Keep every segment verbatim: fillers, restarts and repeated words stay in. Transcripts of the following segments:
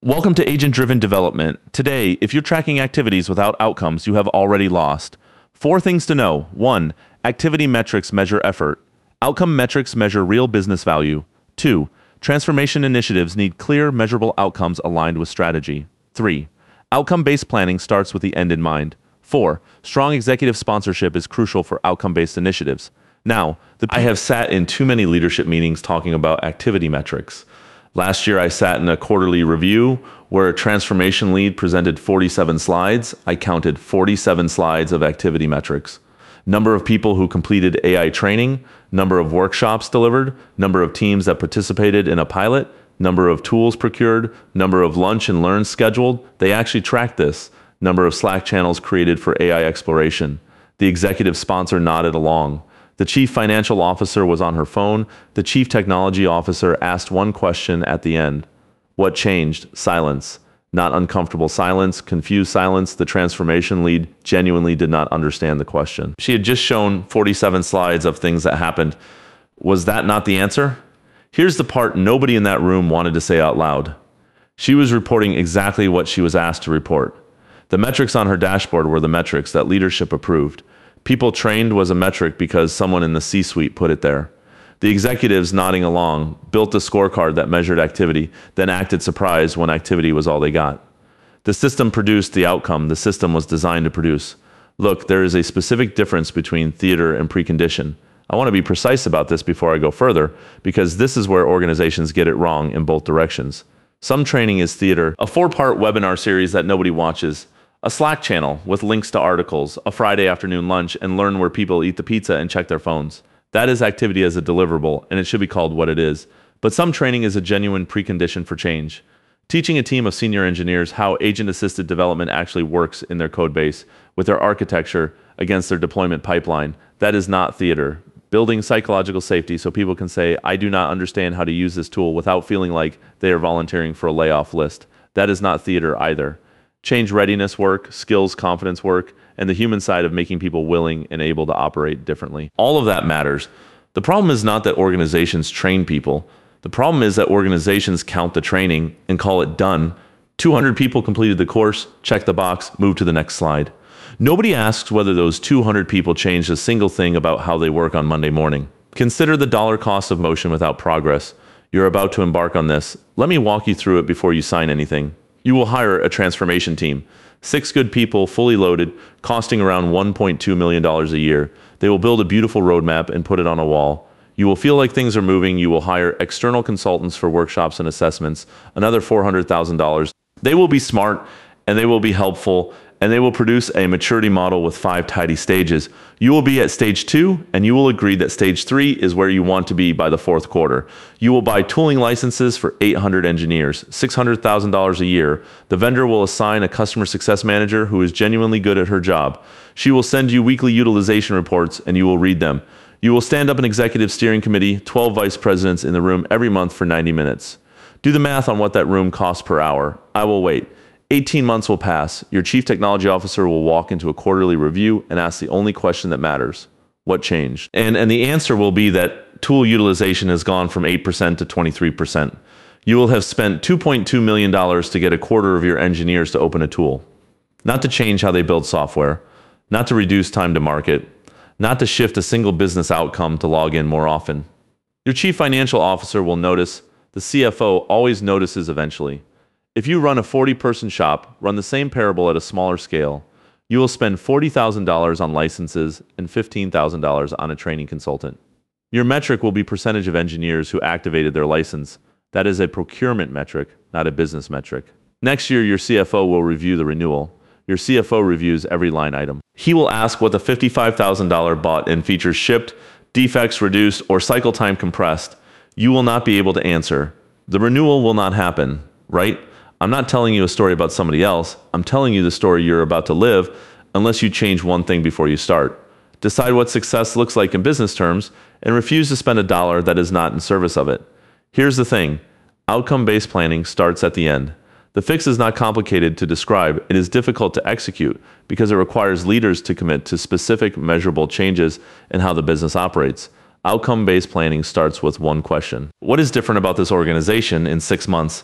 Welcome to Agent-Driven Development. Today, if you're tracking activities without outcomes, you have already lost. Four things to know. One, activity metrics measure effort. Outcome metrics measure real business value. Two, transformation initiatives need clear, measurable outcomes aligned with strategy. Three, outcome-based planning starts with the end in mind. Four, strong executive sponsorship is crucial for outcome-based initiatives. Now, the I have sat in too many leadership meetings talking about activity metrics. Last year, I sat in a quarterly review where a transformation lead presented forty-seven slides. I counted forty-seven slides of activity metrics. Number of people who completed A I training, number of workshops delivered, number of teams that participated in a pilot, number of tools procured, number of lunch and learns scheduled. They actually tracked this. Number of Slack channels created for A I exploration. The executive sponsor nodded along. The chief financial officer was on her phone. The chief technology officer asked one question at the end. What changed? Silence. Not uncomfortable silence, confused silence. The transformation lead genuinely did not understand the question. She had just shown forty-seven slides of things that happened. Was that not the answer? Here's the part nobody in that room wanted to say out loud. She was reporting exactly what she was asked to report. The metrics on her dashboard were the metrics that leadership approved. People trained was a metric because someone in the C-suite put it there. The executives nodding along built a scorecard that measured activity, then acted surprised when activity was all they got. The system produced the outcome the system was designed to produce. Look, there is a specific difference between theater and precondition. I want to be precise about this before I go further, because this is where organizations get it wrong in both directions. Some training is theater, a four-part webinar series that nobody watches, a Slack channel with links to articles, a Friday afternoon lunch, and learn where people eat the pizza and check their phones. That is activity as a deliverable, and it should be called what it is. But some training is a genuine precondition for change. Teaching a team of senior engineers how agent-assisted development actually works in their code base, with their architecture against their deployment pipeline, that is not theater. Building psychological safety so people can say, I do not understand how to use this tool without feeling like they are volunteering for a layoff list. That is not theater either. Change readiness work, skills, confidence work, and the human side of making people willing and able to operate differently. All of that matters. The problem is not that organizations train people. The problem is that organizations count the training and call it done. two hundred people completed the course, check the box, move to the next slide. Nobody asks whether those two hundred people changed a single thing about how they work on Monday morning. Consider the dollar cost of motion without progress. You're about to embark on this. Let me walk you through it before you sign anything. You will hire a transformation team. Six good people, fully loaded, costing around one point two million dollars a year. They will build a beautiful roadmap and put it on a wall. You will feel like things are moving. You will hire external consultants for workshops and assessments, another four hundred thousand dollars. They will be smart, and they will be helpful, and they will produce a maturity model with five tidy stages. You will be at stage two, and you will agree that stage three is where you want to be by the fourth quarter. You will buy tooling licenses for eight hundred engineers, six hundred thousand dollars a year. The vendor will assign a customer success manager who is genuinely good at her job. She will send you weekly utilization reports, and you will read them. You will stand up an executive steering committee, twelve vice presidents in the room every month for ninety minutes. Do the math on what that room costs per hour. I will wait. eighteen months will pass. Your chief technology officer will walk into a quarterly review and ask the only question that matters. What changed? And, and the answer will be that tool utilization has gone from eight percent to twenty-three percent. You will have spent two point two million dollars to get a quarter of your engineers to open a tool. Not to change how they build software, not to reduce time to market, not to shift a single business outcome to log in more often. Your chief financial officer will notice. The C F O always notices eventually. If you run a forty-person shop, run the same parable at a smaller scale, you will spend forty thousand dollars on licenses and fifteen thousand dollars on a training consultant. Your metric will be percentage of engineers who activated their license. That is a procurement metric, not a business metric. Next year, your C F O will review the renewal. Your C F O reviews every line item. He will ask what the fifty-five thousand dollars bought in features shipped, defects reduced, or cycle time compressed. You will not be able to answer. The renewal will not happen, right? I'm not telling you a story about somebody else. I'm telling you the story you're about to live, unless you change one thing before you start. Decide what success looks like in business terms, and refuse to spend a dollar that is not in service of it. Here's the thing. Outcome-based planning starts at the end. The fix is not complicated to describe. It is difficult to execute because it requires leaders to commit to specific, measurable changes in how the business operates. Outcome-based planning starts with one question. What is different about this organization in six months?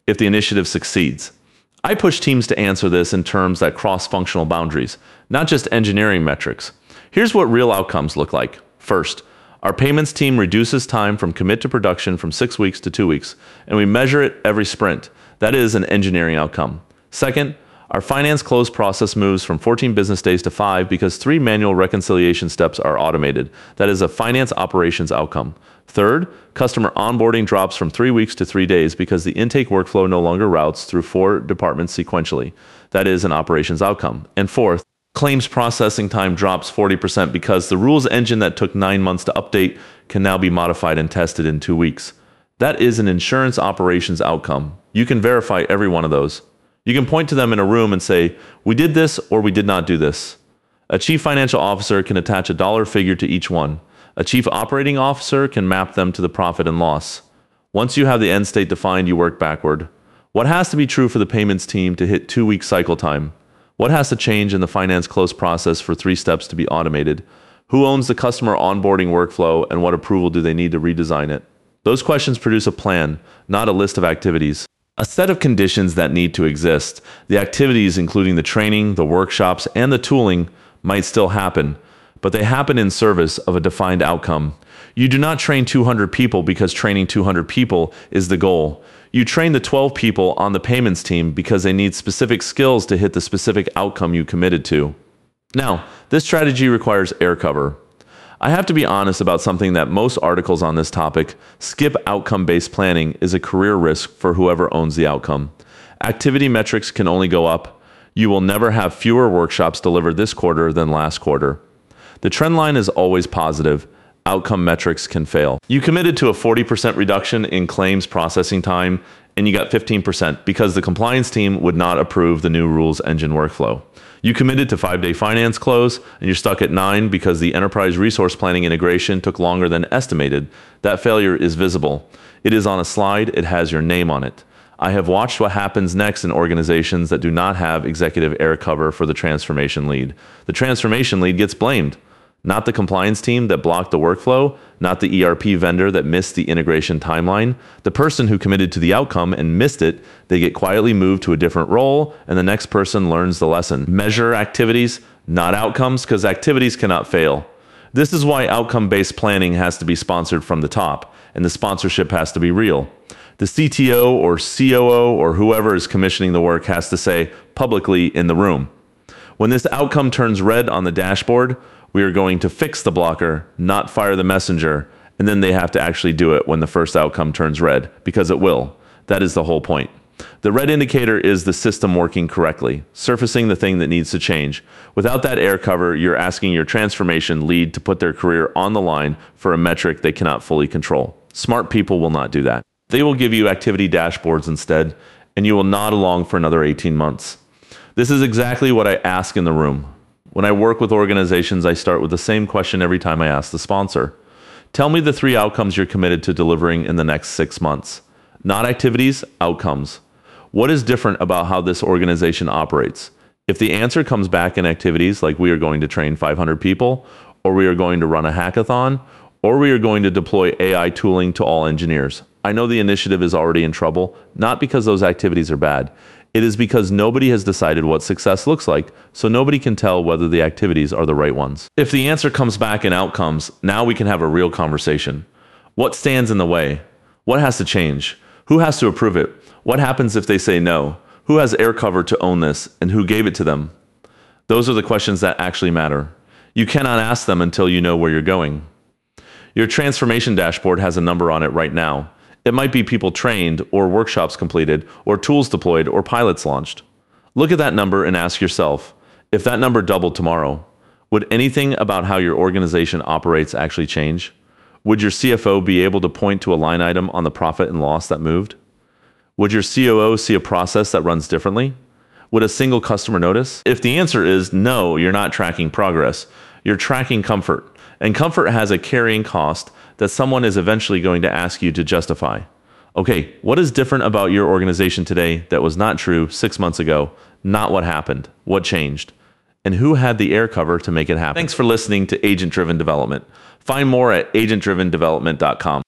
if the initiative succeeds? I push teams to answer this in terms that cross functional boundaries, not just engineering metrics. Here's what real outcomes look like. First, our payments team reduces time from commit to production from six weeks to two weeks, and we measure it every sprint. That is an engineering outcome. Second, our finance close process moves from fourteen business days to five because three manual reconciliation steps are automated. That is a finance operations outcome. Third, customer onboarding drops from three weeks to three days because the intake workflow no longer routes through four departments sequentially. That is an operations outcome. And fourth, claims processing time drops forty percent because the rules engine that took nine months to update can now be modified and tested in two weeks. That is an insurance operations outcome. You can verify every one of those. You can point to them in a room and say, we did this or we did not do this. A chief financial officer can attach a dollar figure to each one. A chief operating officer can map them to the profit and loss. Once you have the end state defined, you work backward. What has to be true for the payments team to hit two-week cycle time? What has to change in the finance close process for three steps to be automated? Who owns the customer onboarding workflow and what approval do they need to redesign it? Those questions produce a plan, not a list of activities. A set of conditions that need to exist. The activities, including the training, the workshops, and the tooling, might still happen, but they happen in service of a defined outcome. You do not train two hundred people because training two hundred people is the goal. You train the twelve people on the payments team because they need specific skills to hit the specific outcome you committed to. Now, this strategy requires air cover. I have to be honest about something that most articles on this topic skip outcome-based planning is a career risk for whoever owns the outcome. Activity metrics can only go up. You will never have fewer workshops delivered this quarter than last quarter. The trend line is always positive. Outcome metrics can fail. You committed to a forty percent reduction in claims processing time, and you got fifteen percent because the compliance team would not approve the new rules engine workflow. You committed to five-day finance close, and you're stuck at nine because the enterprise resource planning integration took longer than estimated. That failure is visible. It is on a slide. It has your name on it. I have watched what happens next in organizations that do not have executive air cover for the transformation lead. The transformation lead gets blamed. Not the compliance team that blocked the workflow, not the E R P vendor that missed the integration timeline. The person who committed to the outcome and missed it, they get quietly moved to a different role, and the next person learns the lesson. Measure activities, not outcomes, because activities cannot fail. This is why outcome-based planning has to be sponsored from the top, and the sponsorship has to be real. The C T O or C O O or whoever is commissioning the work has to say publicly in the room, when this outcome turns red on the dashboard, we are going to fix the blocker, not fire the messenger, and then they have to actually do it when the first outcome turns red, because it will. That is the whole point. The red indicator is the system working correctly, surfacing the thing that needs to change. Without that air cover, you're asking your transformation lead to put their career on the line for a metric they cannot fully control. Smart people will not do that. They will give you activity dashboards instead, and you will nod along for another eighteen months. This is exactly what I ask in the room. When I work with organizations, I start with the same question every time I ask the sponsor. Tell me the three outcomes you're committed to delivering in the next six months. Not activities, outcomes. What is different about how this organization operates? If the answer comes back in activities like we are going to train five hundred people, or we are going to run a hackathon, or we are going to deploy A I tooling to all engineers, I know the initiative is already in trouble, not because those activities are bad. It is because nobody has decided what success looks like, so nobody can tell whether the activities are the right ones. If the answer comes back in outcomes, now we can have a real conversation. What stands in the way? What has to change? Who has to approve it? What happens if they say no? Who has air cover to own this, and who gave it to them? Those are the questions that actually matter. You cannot ask them until you know where you're going. Your transformation dashboard has a number on it right now. It might be people trained, or workshops completed, or tools deployed, or pilots launched. Look at that number and ask yourself, if that number doubled tomorrow, would anything about how your organization operates actually change? Would your C F O be able to point to a line item on the profit and loss that moved? Would your C O O see a process that runs differently? Would a single customer notice? If the answer is no, you're not tracking progress. You're tracking comfort. And comfort has a carrying cost that someone is eventually going to ask you to justify. Okay, what is different about your organization today that was not true six months ago? Not what happened, what changed, and who had the air cover to make it happen? Thanks for listening to Agent Driven Development. Find more at agent driven development dot com.